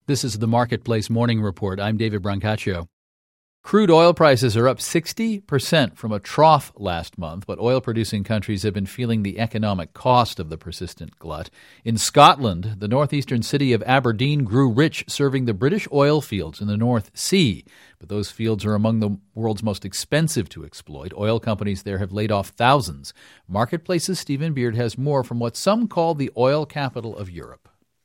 This is the Marketplace Morning Report. I'm David Brancaccio. Crude oil prices are up 60% from a trough last month, but oil-producing countries have been feeling the economic cost of the persistent glut. In Scotland, the northeastern city of Aberdeen grew rich serving the British oil fields in the North Sea. But those fields are among the world's most expensive to exploit. Oil companies there have laid off thousands. Marketplace's Stephen Beard has more from what some call the oil capital of Europe.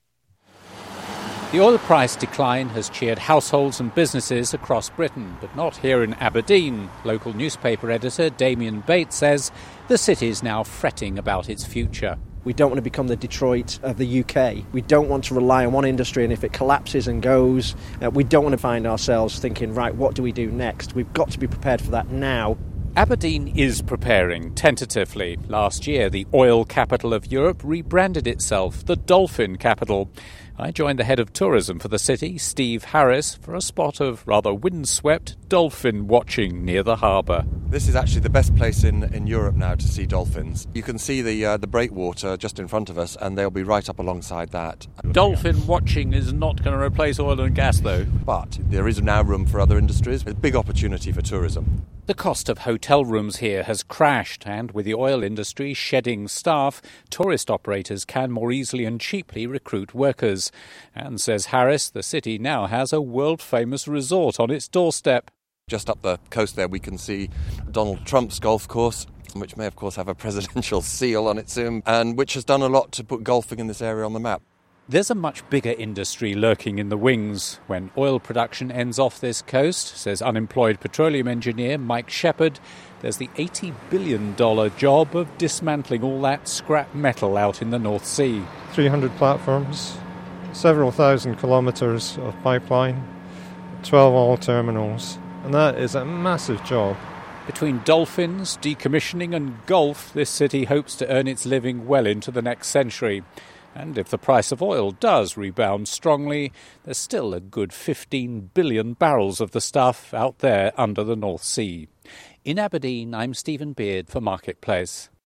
The oil price decline has cheered households and businesses across Britain, but not here in Aberdeen. Local newspaper editor Damien Bates says the city is now fretting about its future. We don't want to become the Detroit of the UK. We don't want to rely on one industry, and if it collapses and goes, we don't want to find ourselves thinking, right, what do we do next? We've got to be prepared for that now. Aberdeen is preparing, tentatively. Last year, the oil capital of Europe rebranded itself the Dolphin Capital. I joined the head of tourism for the city, Steve Harris, for a spot of rather windswept dolphin watching near the harbour. This is actually the best place in Europe now to see dolphins. You can see the breakwater just in front of us, and they'll be right up alongside that. Dolphin watching is not going to replace oil and gas, though. But there is now room for other industries. A big opportunity for tourism. The cost of hotel rooms here has crashed, and with the oil industry shedding staff, tourist operators can more easily and cheaply recruit workers. And, says Harris, the city now has a world-famous resort on its doorstep. Just up the coast there we can see Donald Trump's golf course, which may of course have a presidential seal on it soon, and which has done a lot to put golfing in this area on the map. There's a much bigger industry lurking in the wings. When oil production ends off this coast, says unemployed petroleum engineer Mike Shepherd, there's the $80 billion job of dismantling all that scrap metal out in the North Sea. 300 platforms, several thousand kilometres of pipeline, 12 oil terminals, and that is a massive job. Between dolphins, decommissioning and golf, this city hopes to earn its living well into the next century. And if the price of oil does rebound strongly, there's still a good 15 billion barrels of the stuff out there under the North Sea. In Aberdeen, I'm Stephen Beard for Marketplace.